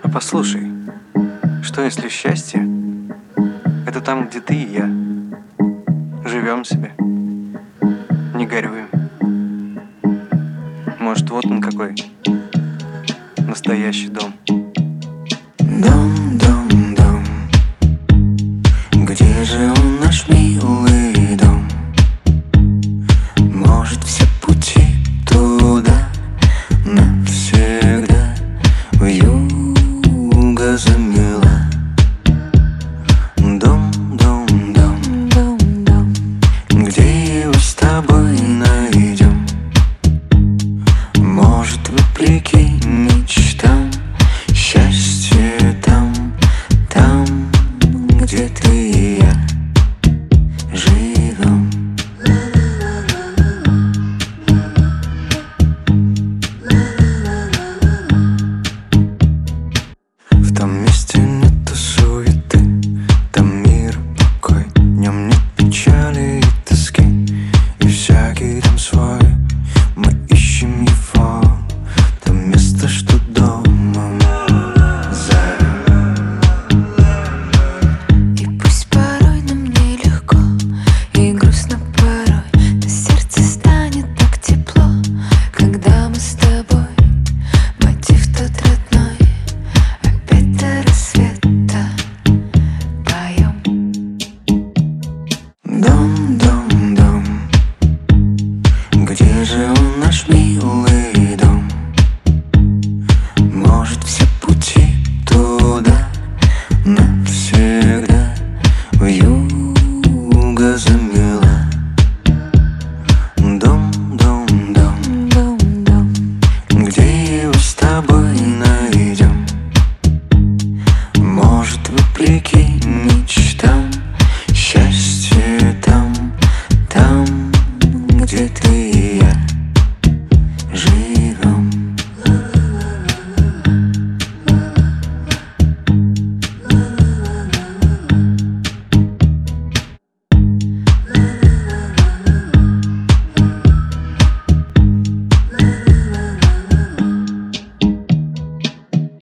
А послушай, что если счастье — это там, где ты и я? Живем себе, не горюем. Может, вот он какой настоящий дом. Дом, дом, дом, где же он, наш милый дом? Может, все пути туда навсегда вьюга замела. Дом, дом, дом, дом, дом, где его с тобой найдем? Может, вопреки мечтам, счастье там, там, где ты и я живем. В том месте нету суеты, там мир и покой, в нем нет печали и тоски, и всякий там свой. Мы ищем его, то место, что домом зовем. И пусть порой нам нелегко и грустно порой, но сердце станет так тепло, когда мы с тобой. Мотив тот родной, опять до рассвета поем. Дом, дом, дом, где же он, наш милый дом? Может, все пути туда навсегда вьюга замела. Дом, дом, дом, дом, дом, где его с тобой найдем? Может, вопреки мечтам, счастье там, там, где ты